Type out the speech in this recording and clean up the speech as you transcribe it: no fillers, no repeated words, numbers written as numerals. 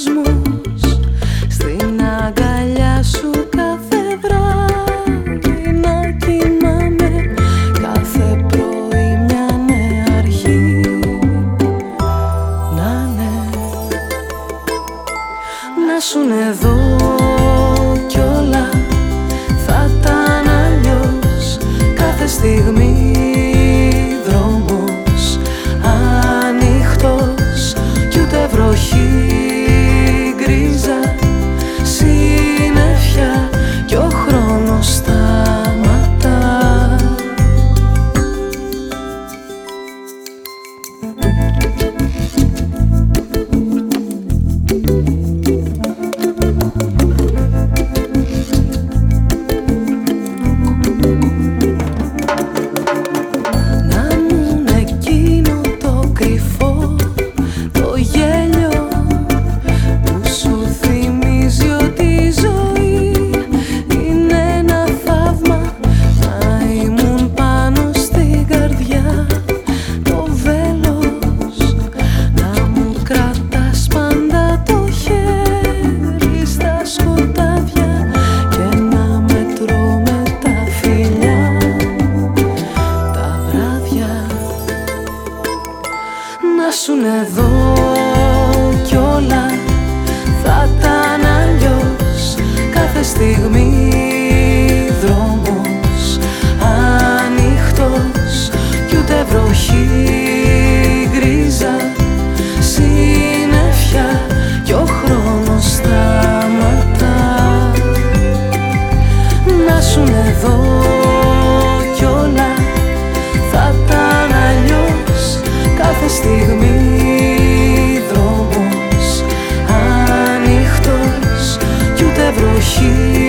κόσμος στην αγκαλιά σου κάθε βράδυ να κοιμάμαι κάθε πρωί μια νέα αρχή. Να σουν εδώ κι όλα θα ήταν αλλιώς. Κάθε στιγμή δρόμος ανοιχτός κι ούτε βροχή γκρίζα, συννεφιά κι ο χρόνος σταματά. Να σουν εδώ κι όλα θα ήταν αλλιώς. Κάθε στιγμή δρόμος ανοιχτός κι ούτε βροχή γκρίζα, συννεφιά κι ο χρόνος σταματά. Να σουν εδώ κι όλα θα ήταν αλλιώς. Κάθε στιγμή δρόμος ανοιχτός κι ούτε βροχή